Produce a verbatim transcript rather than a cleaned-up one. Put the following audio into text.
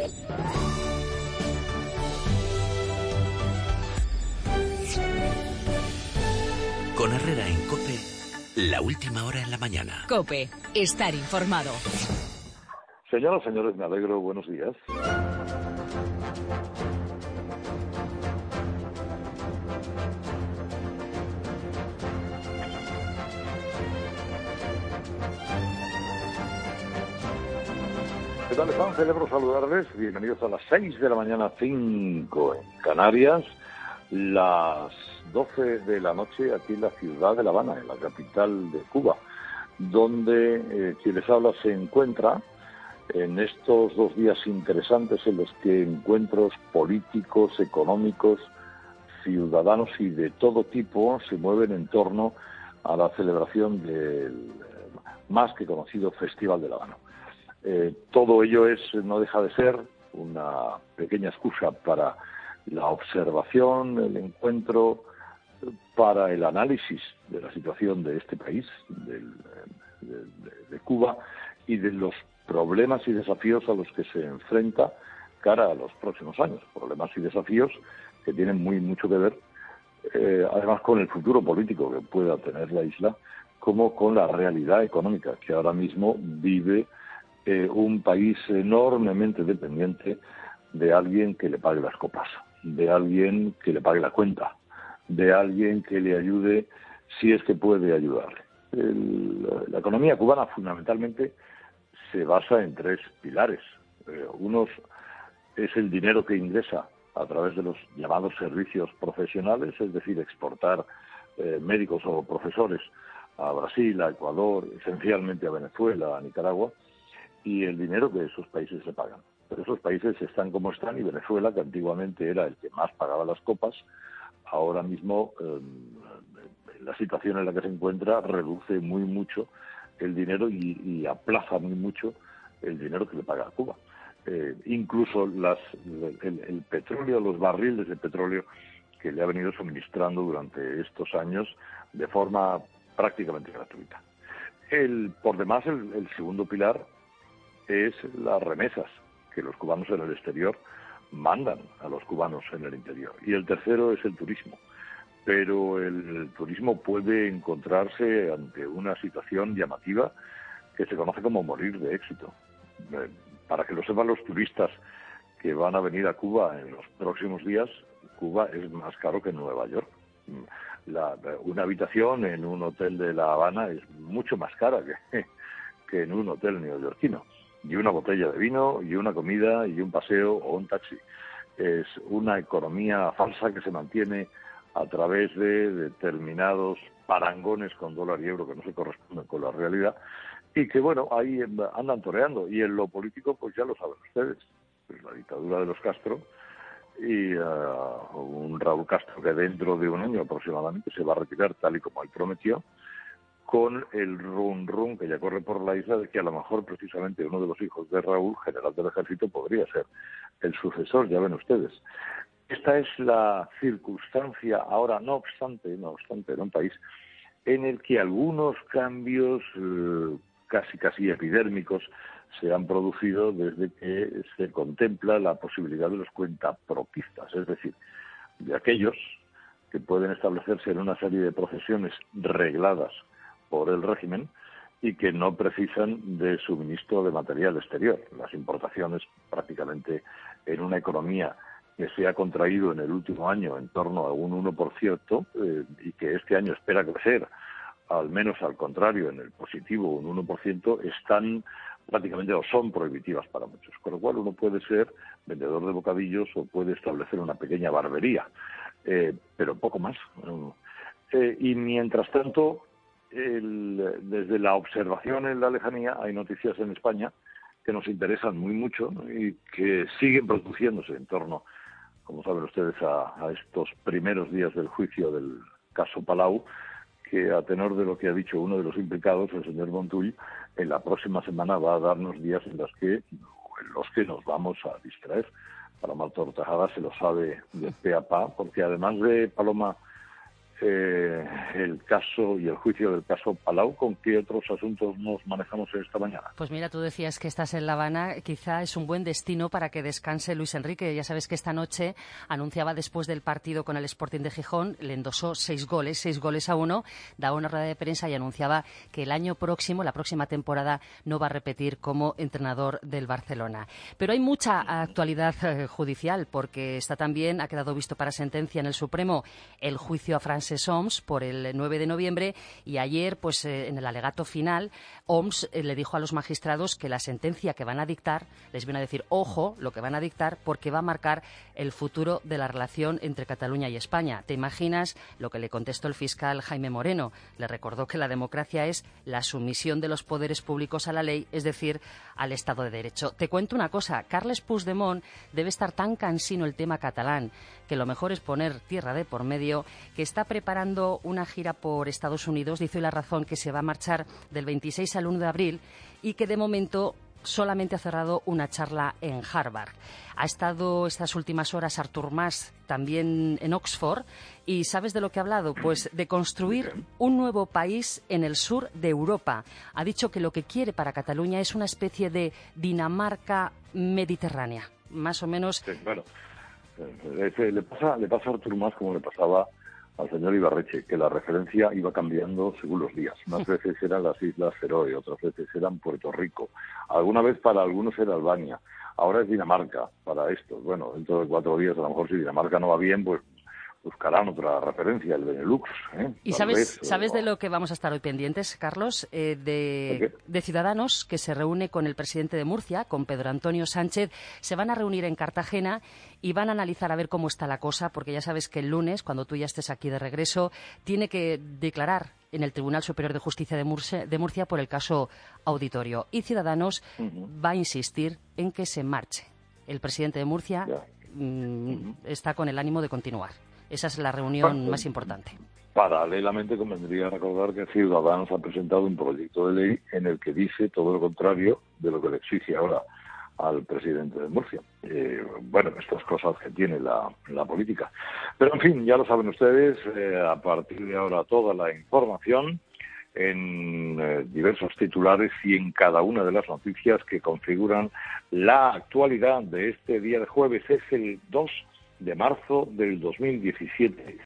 Con Herrera en COPE, la última hora en la mañana. COPE, estar informado. Señoras, señores, me alegro. Buenos días. ¿Qué tal están? Celebro saludarles. Bienvenidos a las seis de la mañana, cinco en Canarias, las doce de la noche aquí en la ciudad de La Habana, en la capital de Cuba, donde eh, quien les habla se encuentra en estos dos días interesantes en los que encuentros políticos, económicos, ciudadanos y de todo tipo se mueven en torno a la celebración del más que conocido Festival de La Habana. Eh, todo ello es, no deja de ser una pequeña excusa para la observación, el encuentro, para el análisis de la situación de este país, del, de, de, de Cuba, y de los problemas y desafíos a los que se enfrenta cara a los próximos años. Problemas y desafíos que tienen muy mucho que ver, eh, además con el futuro político que pueda tener la isla, como con la realidad económica que ahora mismo vive eh, un país enormemente dependiente de alguien que le pague las copas, de alguien que le pague la cuenta, de alguien que le ayude si es que puede ayudarle. El, la economía cubana fundamentalmente se basa en tres pilares. Eh, uno es el dinero que ingresa a través de los llamados servicios profesionales, es decir, exportar eh, médicos o profesores a Brasil, a Ecuador, esencialmente a Venezuela, a Nicaragua, y el dinero que esos países le pagan. Pero esos países están como están y Venezuela, que antiguamente era el que más pagaba las copas, ahora mismo eh, la situación en la que se encuentra reduce muy mucho el dinero y, y aplaza muy mucho el dinero que le paga a Cuba. Eh, incluso las, el, el petróleo, los barriles de petróleo que le ha venido suministrando durante estos años de forma prácticamente gratuita. El, por demás, el, el segundo pilar es las remesas que los cubanos en el exterior mandan a los cubanos en el interior. Y el tercero es el turismo. Pero el turismo puede encontrarse ante una situación llamativa que se conoce como morir de éxito. Eh, para que lo sepan los turistas que van a venir a Cuba en los próximos días, Cuba es más caro que Nueva York. La, una habitación en un hotel de La Habana es mucho más cara que, que en un hotel neoyorquino. Y una botella de vino, y una comida, y un paseo o un taxi. Es una economía falsa que se mantiene a través de determinados parangones con dólar y euro que no se corresponden con la realidad y que, bueno, ahí andan toreando. Y en lo político, pues ya lo saben ustedes, pues la dictadura de los Castro y uh, un Raúl Castro que dentro de un año aproximadamente se va a retirar tal y como él prometió, con el rum rum que ya corre por la isla de que a lo mejor precisamente uno de los hijos de Raúl, general del ejército, podría ser el sucesor, ya ven ustedes. Esta es la circunstancia ahora, no obstante, no obstante, en un país en el que algunos cambios eh, casi casi epidérmicos se han producido desde que se contempla la posibilidad de los cuentapropistas, es decir, de aquellos que pueden establecerse en una serie de profesiones regladas por el régimen y que no precisan de suministro de material exterior. Las importaciones prácticamente en una economía que se ha contraído en el último año en torno a un uno por ciento eh, y que este año espera crecer, al menos al contrario, en el positivo un uno por ciento, están prácticamente o son prohibitivas para muchos. Con lo cual uno puede ser vendedor de bocadillos o puede establecer una pequeña barbería, eh, pero poco más. Eh, y mientras tanto, el, desde la observación en la lejanía, hay noticias en España que nos interesan muy mucho, ¿no? Y que siguen produciéndose en torno, como saben ustedes, a, a estos primeros días del juicio del caso Palau, que a tenor de lo que ha dicho uno de los implicados, el señor Montull, en la próxima semana va a darnos días en los que, en los que nos vamos a distraer. Paloma Tortajada se lo sabe de pe a pa, porque además de Paloma eh, el caso y el juicio del caso Palau. ¿Con qué otros asuntos nos manejamos esta mañana? Pues mira, tú decías que estás en La Habana, quizá es un buen destino para que descanse Luis Enrique. Ya sabes que esta noche anunciaba, después del partido con el Sporting de Gijón, le endosó seis goles, seis goles a uno, daba una rueda de prensa y anunciaba que el año próximo, la próxima temporada, no va a repetir como entrenador del Barcelona. Pero hay mucha actualidad eh, judicial, porque está también, ha quedado visto para sentencia en el Supremo, el juicio a Frances Homs por el nueve de noviembre, y ayer, pues eh, en el alegato final, Homs eh, le dijo a los magistrados que la sentencia que van a dictar, les viene a decir, ojo, lo que van a dictar, porque va a marcar el futuro de la relación entre Cataluña y España. ¿Te imaginas lo que le contestó el fiscal Jaime Moreno? Le recordó que la democracia es la sumisión de los poderes públicos a la ley, es decir, al Estado de Derecho. Te cuento una cosa, Carles Puigdemont debe estar tan cansino el tema catalán que lo mejor es poner tierra de por medio, que está preparando una gira por Estados Unidos, dice La Razón, que se va a marchar del veintiséis al uno de abril y que de momento solamente ha cerrado una charla en Harvard. Ha estado estas últimas horas Artur Mas también en Oxford y ¿sabes de lo que ha hablado? Pues de construir un nuevo país en el sur de Europa. Ha dicho que lo que quiere para Cataluña es una especie de Dinamarca mediterránea, más o menos. Sí, bueno, eh, le pasa, le pasa a Artur Mas como le pasaba al señor Ibarretxe, que la referencia iba cambiando según los días. Unas veces eran las Islas Feroe, otras veces eran Puerto Rico. Alguna vez para algunos era Albania. Ahora es Dinamarca para estos. Bueno, dentro de cuatro días, a lo mejor si Dinamarca no va bien, pues buscarán otra referencia, el Benelux. ¿eh? ¿Y Tal sabes, vez, sabes o... de lo que vamos a estar hoy pendientes, Carlos? Eh, de, de Ciudadanos, que se reúne con el presidente de Murcia, con Pedro Antonio Sánchez. Se van a reunir en Cartagena y van a analizar a ver cómo está la cosa, porque ya sabes que el lunes, cuando tú ya estés aquí de regreso, tiene que declarar en el Tribunal Superior de Justicia de Murcia, de Murcia por el caso Auditorio. Y Ciudadanos uh-huh. va a insistir en que se marche. El presidente de Murcia mmm, uh-huh. está con el ánimo de continuar. Esa es la reunión bueno, más importante. Paralelamente, convendría recordar que Ciudadanos ha presentado un proyecto de ley en el que dice todo lo contrario de lo que le exige ahora al presidente de Murcia. Eh, bueno, estas cosas que tiene la, la política. Pero, en fin, ya lo saben ustedes, eh, a partir de ahora toda la información en eh, diversos titulares y en cada una de las noticias que configuran la actualidad de este día de jueves. Es el dos de marzo del dos mil diecisiete.